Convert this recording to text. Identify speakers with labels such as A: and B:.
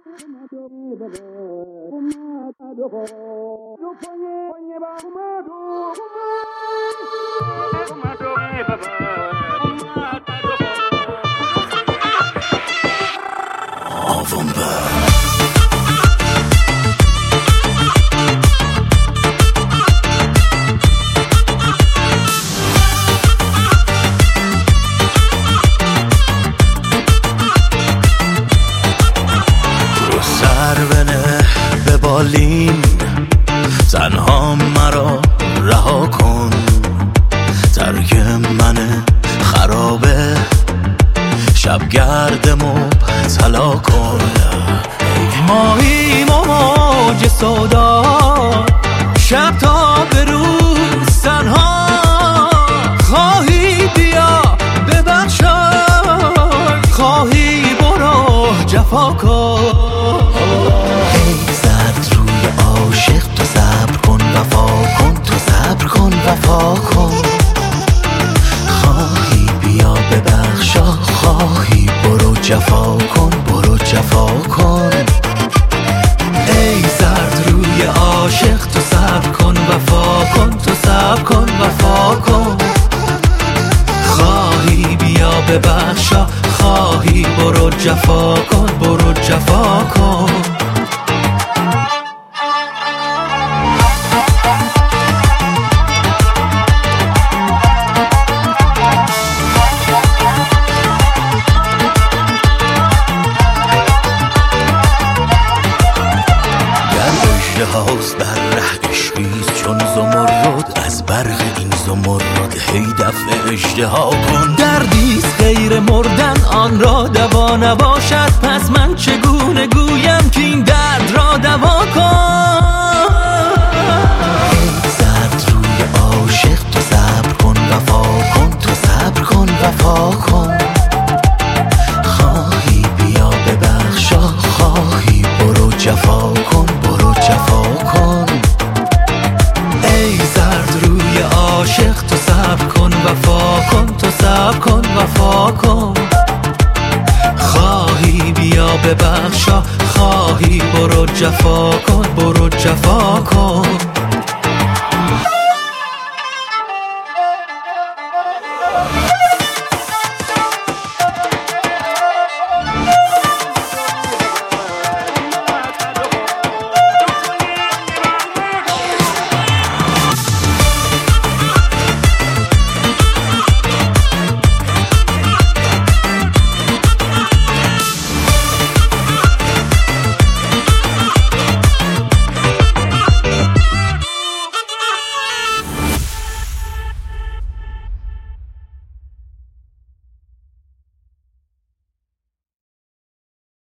A: تنها مرا رها کن، ترک من خرابه، شب گرد مبتلا کن. ماهی موج سودا، شب تا به روز تنها، خواهی بیا ببخشای، خواهی برو جفا کن. وفا کن، خواهی بیا ببخشا، خواهی برو جفا کن، برو جفا کن. ای زرد روی عاشق تو صبر کن، وفا کن، تو صبر کن، وفا کن. خواهی بیا ببخشا، خواهی برو جفا کن، برو جفا کن. هاست بر ره عشقیست چون زمرد، از برق این زمرد هی دفع اژدها کن. دردیست غیر مردن آن را دوا نباشد، پس من چگونه گویم که این درد را دوا کن. ای زرد روی عاشق تو صبر کن، وفا کن، تو صبر کن، وفا کن. خواهی بیا ببخشا، خواهی برو جفا کن، برو جفا کن. ای زرد روی عاشق تو صبر کن، وفا کن، تو صبر کن، وفا کن. خواهی بیا ببخشا، خواهی برو جفا کن، برو جفا کن.